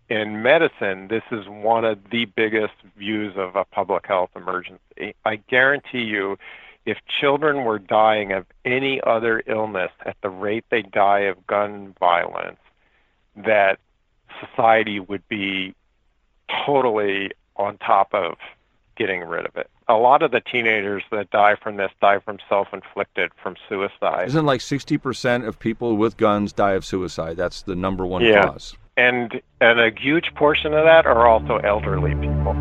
in medicine, this is one of the biggest views of a public health emergency. I guarantee you, if children were dying of any other illness at the rate they die of gun violence, that society would be totally on top of getting rid of it. A lot of the teenagers that die from this die from self-inflicted, from suicide. Isn't like 60% of people with guns die of suicide? That's the number one cause. And a huge portion of that are also elderly people.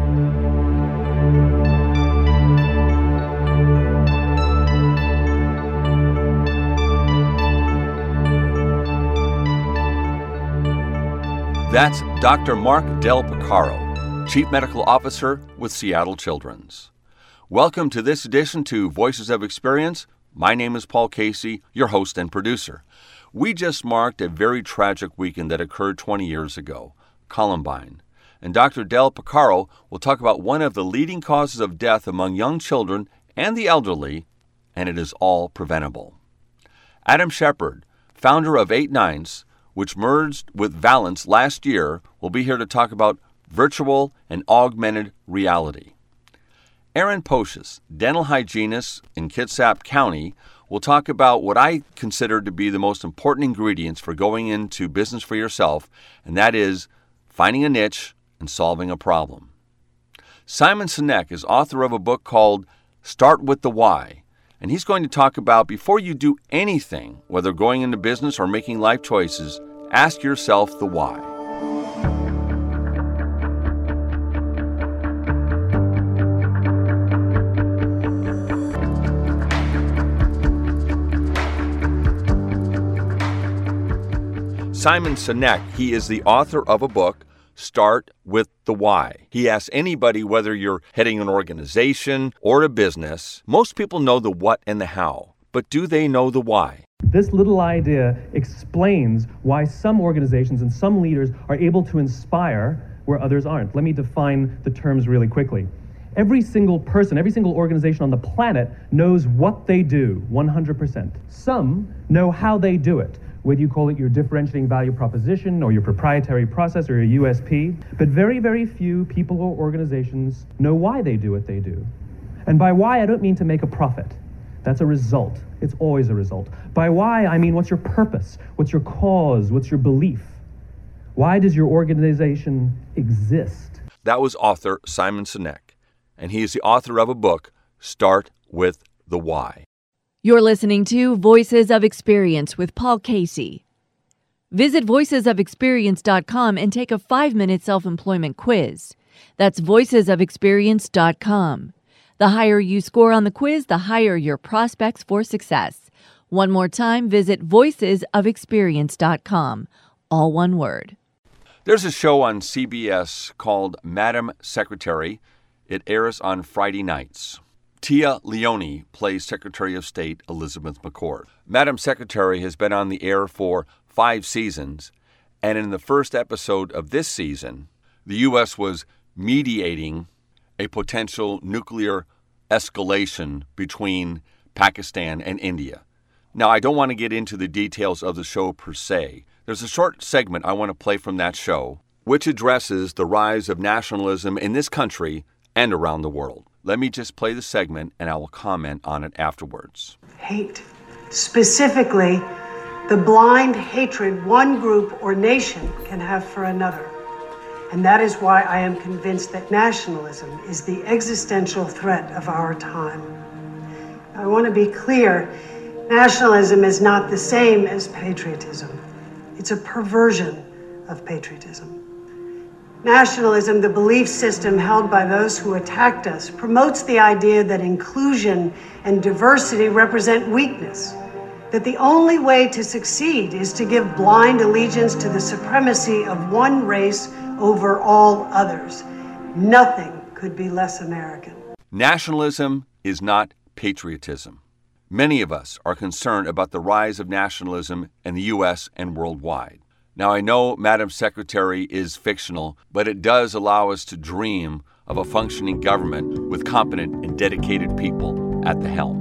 That's Dr. Mark Del Piccaro, Chief Medical Officer with Seattle Children's. Welcome to this edition to Voices of Experience. My name is Paul Casey, your host and producer. We just marked a very tragic weekend that occurred 20 years ago, Columbine. And Dr. Del Piccaro will talk about one of the leading causes of death among young children and the elderly, and it is all preventable. Adam Shepard, founder of 8 Nines, which merged with Valence last year, will be here to talk about virtual and augmented reality. Aaron Pocius, dental hygienist in Kitsap County, will talk about what I consider to be the most important ingredients for going into business for yourself, and that is finding a niche and solving a problem. Simon Sinek is author of a book called Start with the Why, and he's going to talk about before you do anything, whether going into business or making life choices, ask yourself the why. Simon Sinek, he is the author of a book, Start with the Why. He asks anybody, whether you're heading an organization or a business, most people know the what and the how, but do they know the why? This little idea explains why some organizations and some leaders are able to inspire where others aren't. Let me define the terms really quickly. Every single person, every single organization on the planet knows what they do, 100%. Some know how they do it, whether you call it your differentiating value proposition or your proprietary process or your USP. But very, very few people or organizations know why they do what they do. And by why, I don't mean to make a profit. That's a result. It's always a result. By why, I mean what's your purpose? What's your cause? What's your belief? Why does your organization exist? That was author Simon Sinek, and he is the author of a book, Start with the Why. You're listening to Voices of Experience with Paul Casey. Visit voicesofexperience.com and take a 5-minute self-employment quiz. That's voicesofexperience.com. The higher you score on the quiz, the higher your prospects for success. One more time, visit voicesofexperience.com. All one word. There's a show on CBS called Madam Secretary. It airs on Friday nights. Tia Leone plays Secretary of State Elizabeth McCord. Madam Secretary has been on the air for 5 seasons, and in the first episode of this season, the U.S. was mediating a potential nuclear escalation between Pakistan and India. Now, I don't want to get into the details of the show per se. There's a short segment I want to play from that show, which addresses the rise of nationalism in this country and around the world. Let me just play the segment, and I will comment on it afterwards. Hate. Specifically, the blind hatred one group or nation can have for another. And that is why I am convinced that nationalism is the existential threat of our time. I want to be clear, nationalism is not the same as patriotism. It's a perversion of patriotism. Nationalism, the belief system held by those who attacked us, promotes the idea that inclusion and diversity represent weakness, that the only way to succeed is to give blind allegiance to the supremacy of one race over all others. Nothing could be less American. Nationalism is not patriotism. Many of us are concerned about the rise of nationalism in the U.S. and worldwide. Now, I know Madam Secretary is fictional, but it does allow us to dream of a functioning government with competent and dedicated people at the helm.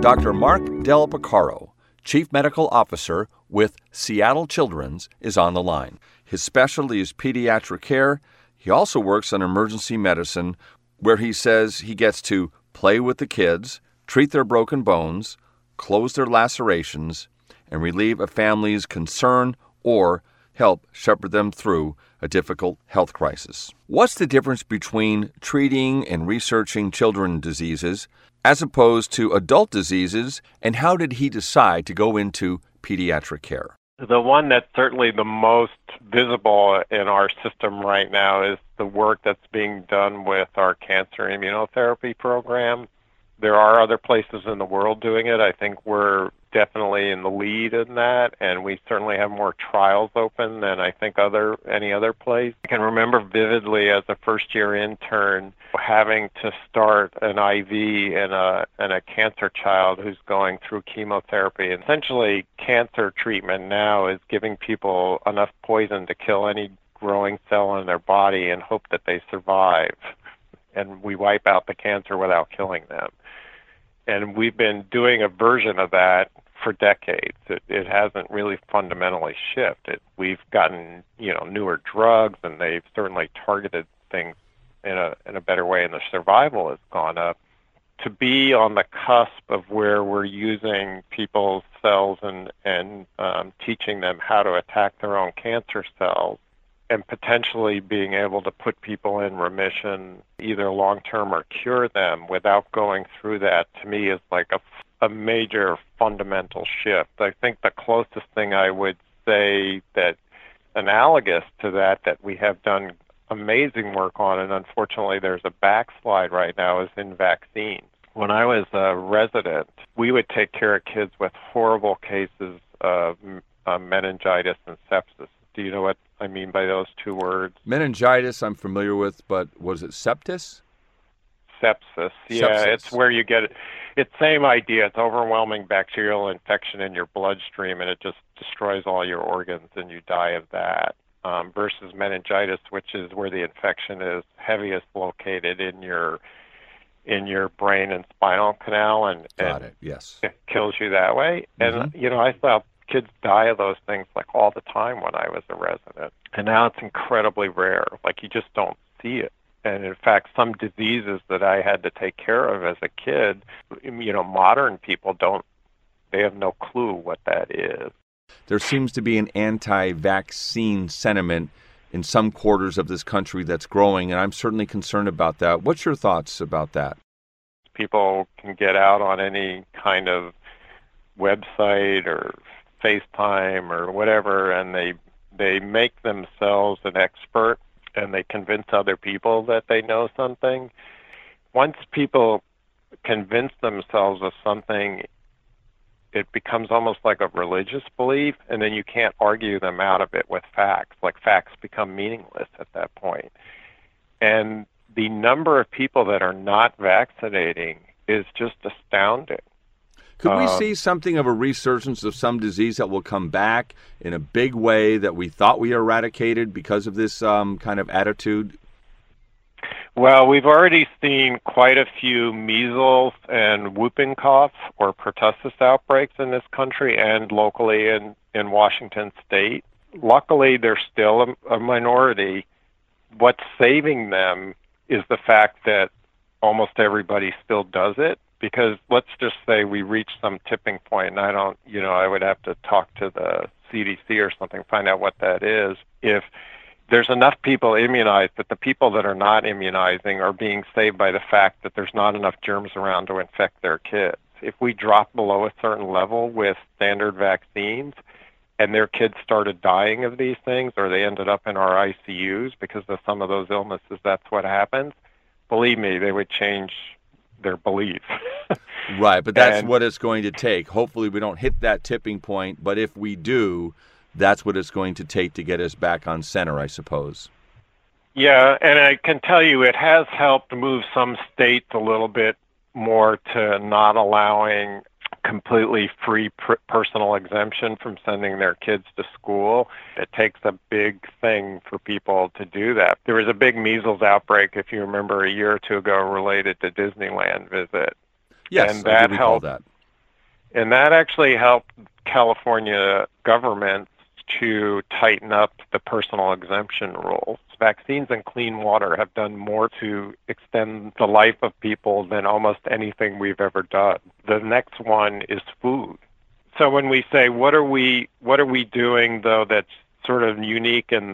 Dr. Mark Del Picaro, Chief Medical Officer with Seattle Children's, is on the line. His specialty is pediatric care. He also works on emergency medicine, where he says he gets to play with the kids, treat their broken bones, close their lacerations, and relieve a family's concern or help shepherd them through a difficult health crisis. What's the difference between treating and researching children's diseases as opposed to adult diseases, and how did he decide to go into pediatric care? The one that's certainly the most visible in our system right now is the work that's being done with our cancer immunotherapy program. There are other places in the world doing it. I think we're definitely in the lead in that, and we certainly have more trials open than I think any other place. I can remember vividly as a first-year intern having to start an IV in a cancer child who's going through chemotherapy. And essentially, cancer treatment now is giving people enough poison to kill any growing cell in their body and hope that they survive. And we wipe out the cancer without killing them. And we've been doing a version of that for decades. It hasn't really fundamentally shifted. We've gotten, newer drugs, and they've certainly targeted things in a better way, and the survival has gone up. To be on the cusp of where we're using people's cells and teaching them how to attack their own cancer cells, and potentially being able to put people in remission, either long-term or cure them without going through that, to me is like a major fundamental shift. I think the closest thing I would say that analogous to that we have done amazing work on, and unfortunately there's a backslide right now, is in vaccines. When I was a resident, we would take care of kids with horrible cases of meningitis and sepsis. Do you know what I mean by those two words? Meningitis I'm familiar with, but was it sepsis? Sepsis. Yeah, sepsis. It's where you get it. It's same idea. It's overwhelming bacterial infection in your bloodstream, and it just destroys all your organs, and you die of that. Versus meningitis, which is where the infection is heaviest located in your brain and spinal canal, and Yes, it kills you that way. Mm-hmm. And I thought kids die of those things like all the time when I was a resident, and now it's incredibly rare. Like, you just don't see it. And in fact, some diseases that I had to take care of as a kid, modern people they have no clue what that is. There seems to be an anti-vaccine sentiment in some quarters of this country that's growing, and I'm certainly concerned about that. What's your thoughts about that? People can get out on any kind of website or FaceTime or whatever, and they make themselves an expert, and they convince other people that they know something. Once people convince themselves of something, it becomes almost like a religious belief, and then you can't argue them out of it with facts. Like, facts become meaningless at that point. And the number of people that are not vaccinating is just astounding. Could we see something of a resurgence of some disease that will come back in a big way that we thought we eradicated because of this kind of attitude? Well, we've already seen quite a few measles and whooping cough or pertussis outbreaks in this country and locally in Washington State. Luckily, they're still a minority. What's saving them is the fact that almost everybody still does it. Because let's just say we reach some tipping point, and I would have to talk to the CDC or something, find out what that is. If there's enough people immunized, that the people that are not immunizing are being saved by the fact that there's not enough germs around to infect their kids. If we drop below a certain level with standard vaccines, and their kids started dying of these things, or they ended up in our ICUs because of some of those illnesses, that's what happens, believe me, they would change their belief. Right, but that's what it's going to take. Hopefully we don't hit that tipping point, but if we do, that's what it's going to take to get us back on center, I suppose. Yeah, and I can tell you it has helped move some states a little bit more to not allowing completely free personal exemption from sending their kids to school. It takes a big thing for people to do that. There was a big measles outbreak, if you remember, a year or two ago related to Disneyland visit. Yes, and that helped. That. And that actually helped California governments to tighten up the personal exemption rules. Vaccines and clean water have done more to extend the life of people than almost anything we've ever done. The next one is food. So when we say what are we doing though that's sort of unique in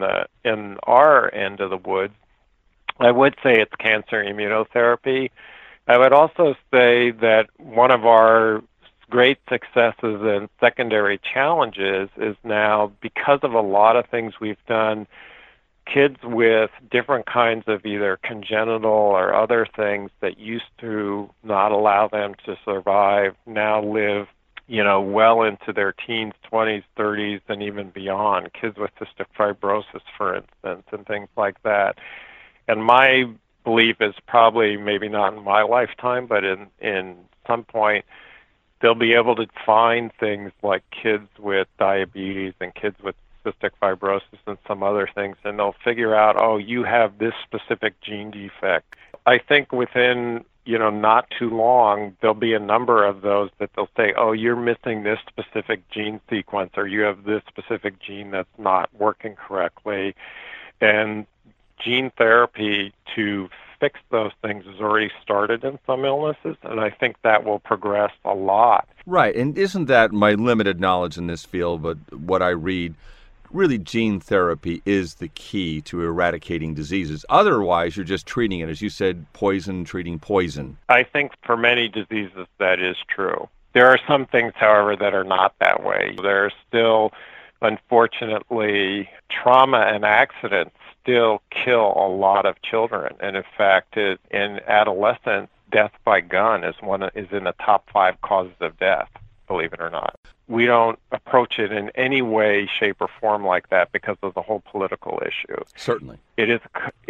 our end of the woods, I would say it's cancer immunotherapy. I would also say that one of our great successes and secondary challenges is now, because of a lot of things we've done, kids with different kinds of either congenital or other things that used to not allow them to survive now live, well into their teens, 20s, 30s, and even beyond. Kids with cystic fibrosis, for instance, and things like that. And my belief is probably, maybe not in my lifetime, but in some point, they'll be able to find things like kids with diabetes and kids with cystic fibrosis and some other things, and they'll figure out, oh, you have this specific gene defect. I think within, not too long, there'll be a number of those that they'll say, oh, you're missing this specific gene sequence, or you have this specific gene that's not working correctly. And gene therapy to fix those things has already started in some illnesses, and I think that will progress a lot. Right, and isn't that my limited knowledge in this field, but what I read, really gene therapy is the key to eradicating diseases. Otherwise, you're just treating it, as you said, poison treating poison. I think for many diseases that is true. There are some things, however, that are not that way. There are still, unfortunately, trauma and accidents still kill a lot of children. And in fact, in adolescence, death by gun is in the top 5 causes of death, believe it or not. We don't approach it in any way, shape, or form like that because of the whole political issue. Certainly. It is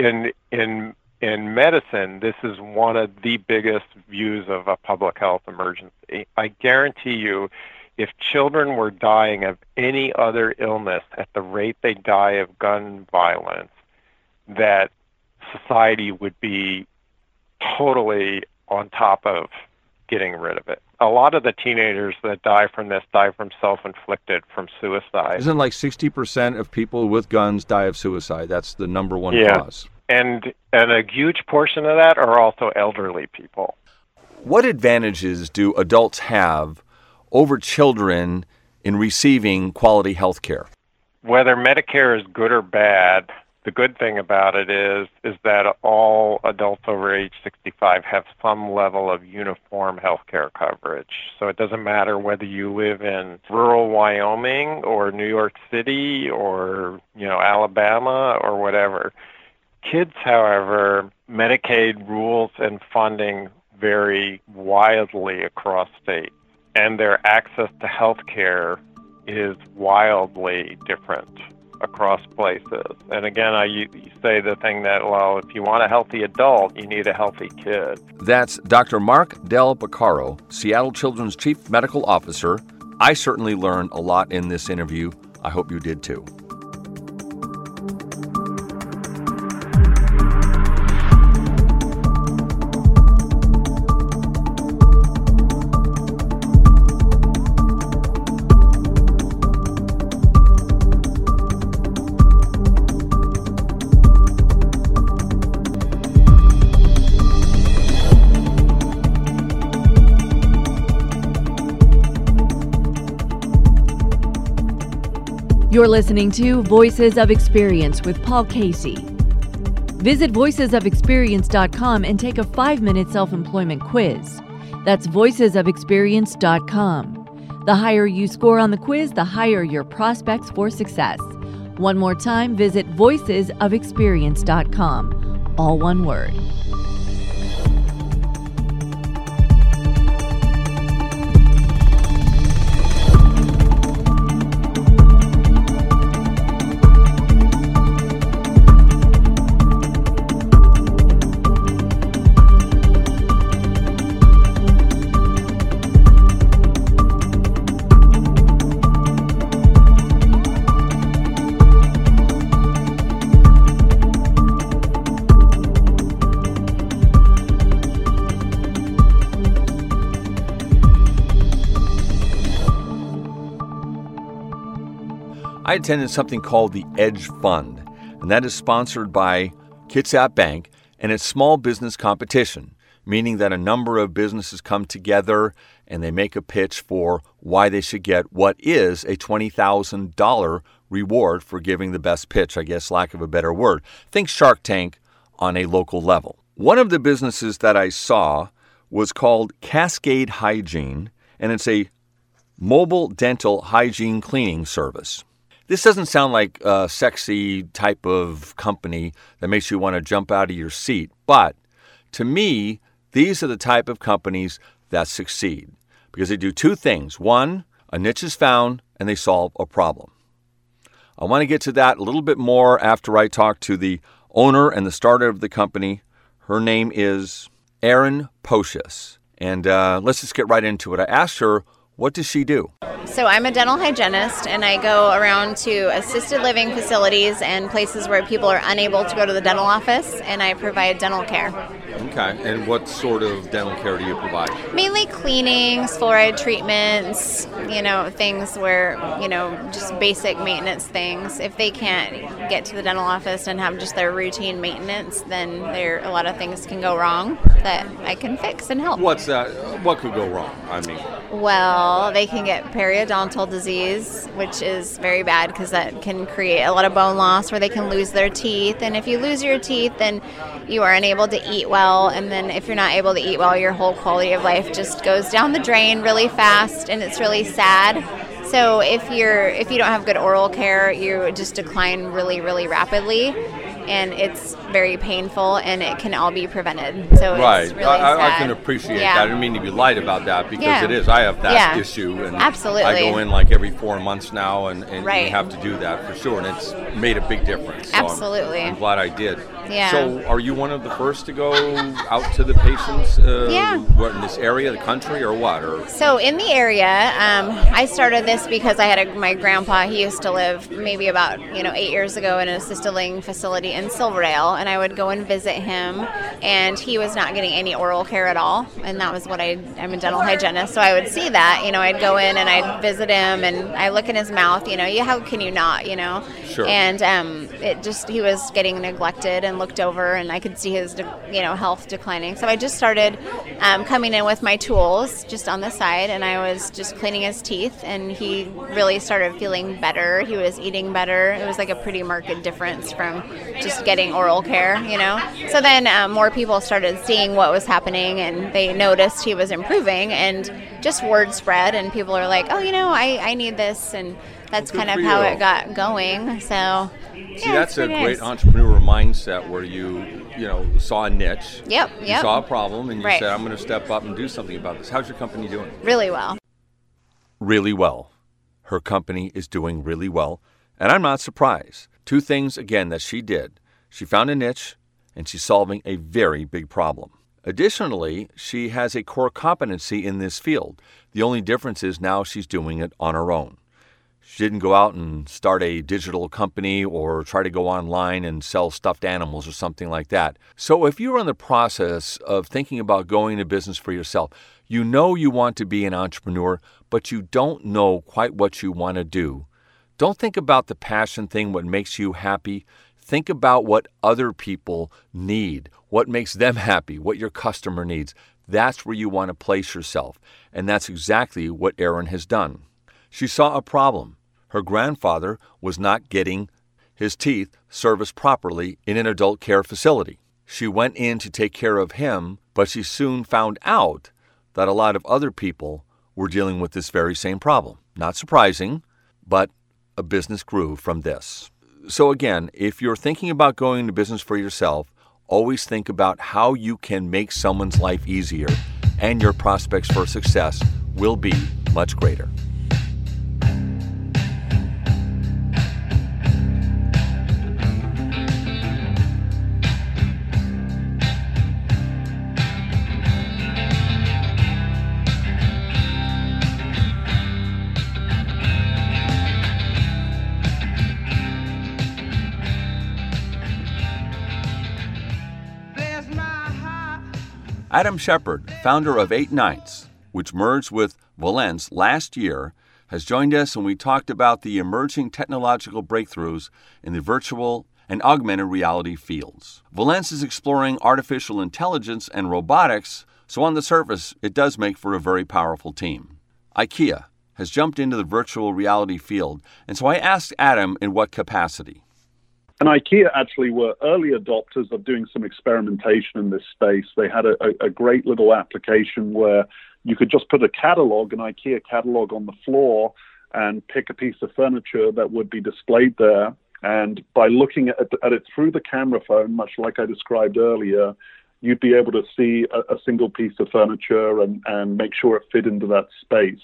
in medicine, this is one of the biggest views of a public health emergency. I guarantee you, if children were dying of any other illness at the rate they die of gun violence, that society would be totally on top of getting rid of it. A lot of the teenagers that die from this die from self-inflicted, from suicide. Isn't like 60% of people with guns die of suicide? That's the number one cause. And a huge portion of that are also elderly people. What advantages do adults have over children in receiving quality health care? Whether Medicare is good or bad, the good thing about it is that all adults over age 65 have some level of uniform health care coverage. So it doesn't matter whether you live in rural Wyoming or New York City or, Alabama or whatever. Kids, however, Medicaid rules and funding vary wildly across states, and their access to health care is wildly different across places. And again, you say the thing that, well, if you want a healthy adult, you need a healthy kid. That's Dr. Mark Del Piccaro, Seattle Children's Chief Medical Officer. I certainly learned a lot in this interview. I hope you did too. You're listening to Voices of Experience with Paul Casey. Visit voicesofexperience.com and take a 5-minute self-employment quiz. That's voicesofexperience.com. The higher you score on the quiz, the higher your prospects for success. One more time, visit voicesofexperience.com. All one word. I attended something called the Edge Fund, and that is sponsored by Kitsap Bank, and it's small business competition, meaning that a number of businesses come together and they make a pitch for why they should get what is a $20,000 reward for giving the best pitch, I guess, lack of a better word. Think Shark Tank on a local level. One of the businesses that I saw was called Cascade Hygiene, and it's a mobile dental hygiene cleaning service. This doesn't sound like a sexy type of company that makes you want to jump out of your seat, but to me, these are the type of companies that succeed because they do two things. One, a niche is found and they solve a problem. I want to get to that a little bit more after I talk to the owner and the starter of the company. Her name is Erin Pocious. And let's just get right into it. I asked her, what does she do? So I'm a dental hygienist, and I go around to assisted living facilities and places where people are unable to go to the dental office, and I provide dental care. Okay, and what sort of dental care do you provide? Mainly cleanings, fluoride treatments, things where, just basic maintenance things. If they can't get to the dental office and have just their routine maintenance, then a lot of things can go wrong that I can fix and help. What's that? What could go wrong? Well, they can get periodontal disease, which is very bad because that can create a lot of bone loss where they can lose their teeth. And if you lose your teeth, then you are unable to eat well. And then if you're not able to eat well, your whole quality of life just goes down the drain really fast, and it's really sad. So if you don't have good oral care, you just decline really, really rapidly. And it's very painful, and it can all be prevented. So right. It's really sad. I can appreciate that. I didn't mean to be light about that because it is. I have that issue. And absolutely. I go in like every 4 months now, and right. you have to do that for sure. And it's made a big difference. So absolutely. I'm glad I did. Yeah. So are you one of the first to go out to the patients what, in this area, the country, or what? So in the area, I started this because I had my grandpa. He used to live maybe about 8 years ago in an assisted living facility in Silverdale, and I would go and visit him, and he was not getting any oral care at all, and that was what I'm a dental hygienist, so I would see that. I'd go in and I'd visit him, and I look in his mouth. How can you not? Sure. And he was getting neglected and looked over, and I could see his health declining. So I just started coming in with my tools just on the side, and I was just cleaning his teeth, and he really started feeling better. He was eating better. It was like a pretty marked difference from just getting oral care, So then more people started seeing what was happening, and they noticed he was improving, and just word spread, and people are like, oh, I need this, and that's kind of how it got going. So see, that's a great entrepreneur mindset where you saw a niche. Yep. You saw a problem, and you right. said, I'm going to step up and do something about this. How's your company doing? Really well. Really well. Her company is doing really well, and I'm not surprised. Two things, again, that she did. She found a niche, and she's solving a very big problem. Additionally, she has a core competency in this field. The only difference is now she's doing it on her own. She didn't go out and start a digital company or try to go online and sell stuffed animals or something like that. So if you're in the process of thinking about going into business for yourself, you want to be an entrepreneur, but you don't know quite what you want to do. Don't think about the passion thing, what makes you happy. Think about what other people need, what makes them happy, what your customer needs. That's where you want to place yourself. And that's exactly what Erin has done. She saw a problem. Her grandfather was not getting his teeth serviced properly in an adult care facility. She went in to take care of him, but she soon found out that a lot of other people were dealing with this very same problem. Not surprising, but a business grew from this. So again, if you're thinking about going into business for yourself, always think about how you can make someone's life easier, and your prospects for success will be much greater. Adam Shepard, founder of 8 Nights, which merged with Valence last year, has joined us, and we talked about the emerging technological breakthroughs in the virtual and augmented reality fields. Valence is exploring artificial intelligence and robotics, so on the surface, it does make for a very powerful team. IKEA has jumped into the virtual reality field, and so I asked Adam in what capacity. And IKEA actually were early adopters of doing some experimentation in this space. They had a great little application where you could just put an IKEA catalog on the floor and pick a piece of furniture that would be displayed there. And by looking at it through the camera phone, much like I described earlier, you'd be able to see a single piece of furniture and make sure it fit into that space.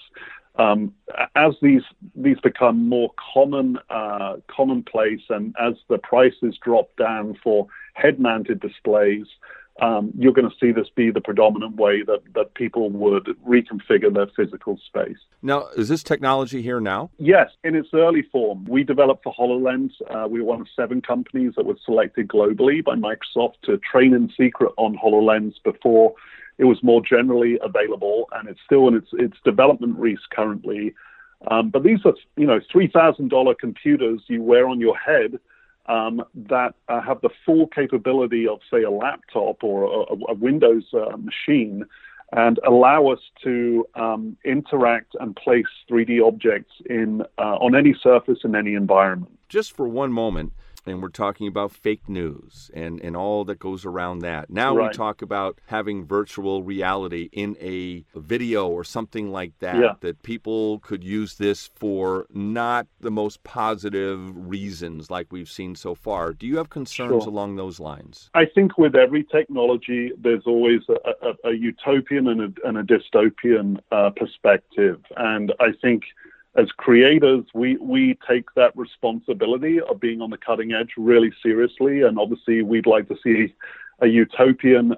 As these become more commonplace, and as the prices drop down for head-mounted displays, you're going to see this be the predominant way that people would reconfigure their physical space. Now, is this technology here now? Yes, in its early form. We developed for HoloLens. We were one of 7 companies that were selected globally by Microsoft to train in secret on HoloLens before it was more generally available, and it's still in its development race currently. But these are, $3,000 computers you wear on your head that have the full capability of, say, a laptop or a Windows machine, and allow us to interact and place 3D objects on any surface in any environment. Just for one moment, and we're talking about fake news and all that goes around that. Now Right. We talk about having virtual reality in a video or something like that, that people could use this for not the most positive reasons like we've seen so far. Do you have concerns along those lines? I think with every technology, there's always a utopian and a dystopian perspective. And I think as creators, we take that responsibility of being on the cutting edge really seriously. And obviously, we'd like to see a utopian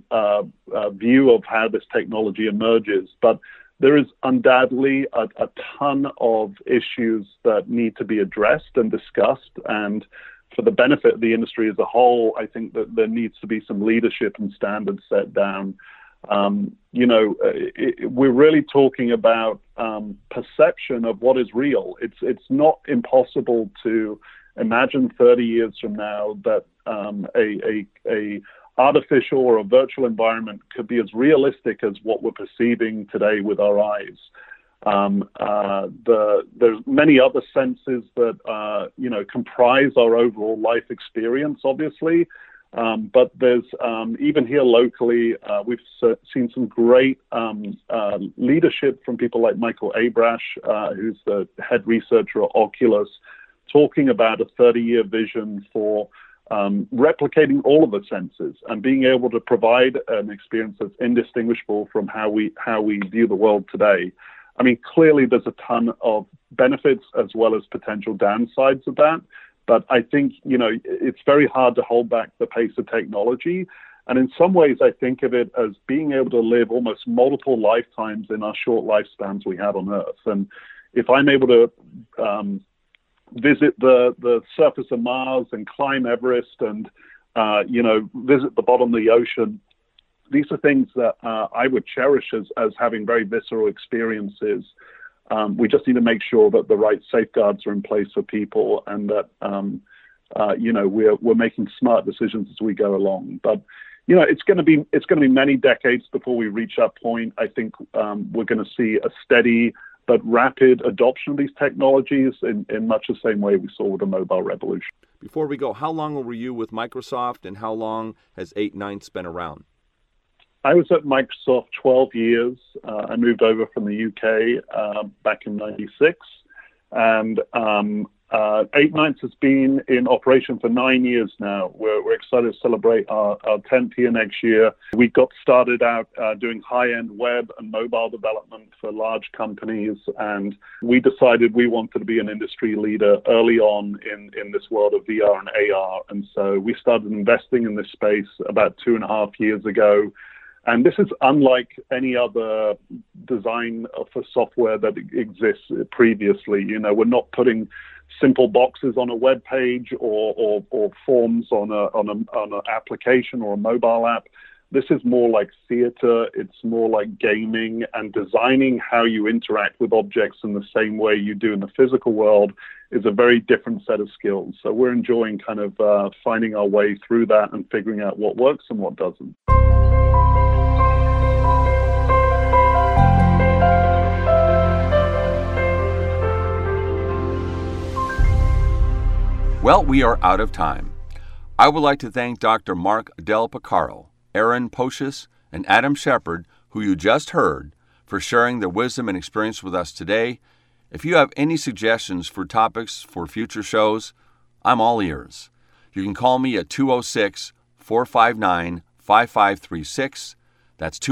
view of how this technology emerges. But there is undoubtedly a ton of issues that need to be addressed and discussed. And for the benefit of the industry as a whole, I think that there needs to be some leadership and standards set down. We're really talking about perception of what is real. It's not impossible to imagine 30 years from now that a artificial or a virtual environment could be as realistic as what we're perceiving today with our eyes. There's many other senses that comprise our overall life experience, obviously. But there's even here locally, we've seen some great leadership from people like Michael Abrash, who's the head researcher at Oculus, talking about a 30-year vision for replicating all of the senses and being able to provide an experience that's indistinguishable from how we view the world today. I mean, clearly there's a ton of benefits as well as potential downsides of that. But I think, it's very hard to hold back the pace of technology. And in some ways, I think of it as being able to live almost multiple lifetimes in our short lifespans we have on Earth. And if I'm able to visit the surface of Mars and climb Everest and, visit the bottom of the ocean, these are things that I would cherish as having very visceral experiences. We just need to make sure that the right safeguards are in place for people, and that we're making smart decisions as we go along. But it's going to be many decades before we reach that point. I think we're going to see a steady but rapid adoption of these technologies in much the same way we saw with the mobile revolution. Before we go, how long were you with Microsoft, and how long has 8ninths been around? I was at Microsoft 12 years. I moved over from the UK back in 96. And 8ninths has been in operation for 9 years now. We're excited to celebrate our 10th year next year. We got started out doing high-end web and mobile development for large companies. And we decided we wanted to be an industry leader early on in this world of VR and AR. And so we started investing in this space about 2.5 years ago. And this is unlike any other design for software that exists previously. We're not putting simple boxes on a web page or forms on an application or a mobile app. This is more like theater, it's more like gaming, and designing how you interact with objects in the same way you do in the physical world is a very different set of skills. So we're enjoying kind of finding our way through that and figuring out what works and what doesn't. Well, we are out of time. I would like to thank Dr. Mark Del Piccaro, Aaron Pocius, and Adam Shepard, who you just heard, for sharing their wisdom and experience with us today. If you have any suggestions for topics for future shows, I'm all ears. You can call me at 206-459-5536. That's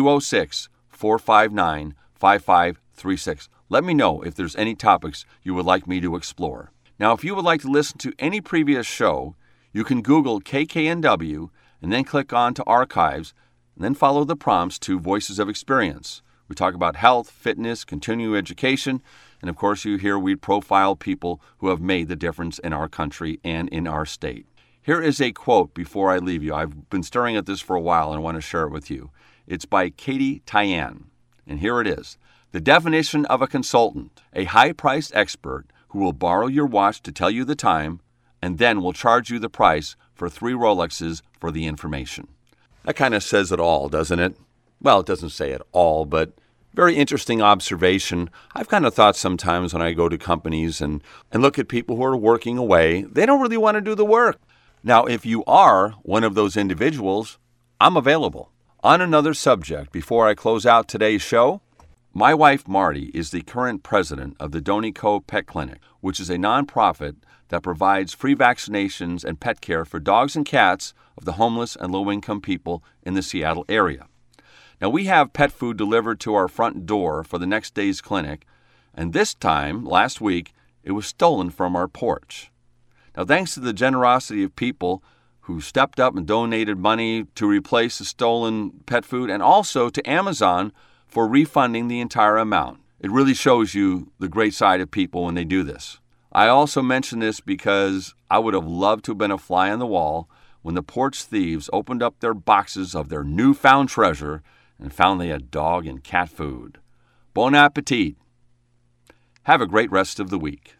206-459-5536. Let me know if there's any topics you would like me to explore. Now, if you would like to listen to any previous show, you can Google KKNW and then click on to Archives, and then follow the prompts to Voices of Experience. We talk about health, fitness, continuing education, and of course you hear we profile people who have made the difference in our country and in our state. Here is a quote before I leave you. I've been staring at this for a while and I want to share it with you. It's by Katie Tyan, and here it is. The definition of a consultant, a high-priced expert who will borrow your watch to tell you the time and then will charge you the price for 3 Rolexes for the information. That kind of says it all, doesn't it? Well, it doesn't say it all, but very interesting observation. I've kind of thought sometimes when I go to companies and look at people who are working away, they don't really want to do the work. Now, if you are one of those individuals, I'm available. On another subject, before I close out today's show, my wife, Marty, is the current president of the Donico Pet Clinic, which is a nonprofit that provides free vaccinations and pet care for dogs and cats of the homeless and low-income people in the Seattle area. Now, we have pet food delivered to our front door for the next day's clinic, and this time, last week, it was stolen from our porch. Now, thanks to the generosity of people who stepped up and donated money to replace the stolen pet food, and also to Amazon for refunding the entire amount. It really shows you the great side of people when they do this. I also mention this because I would have loved to have been a fly on the wall when the porch thieves opened up their boxes of their newfound treasure and found they had dog and cat food. Bon appetit. Have a great rest of the week.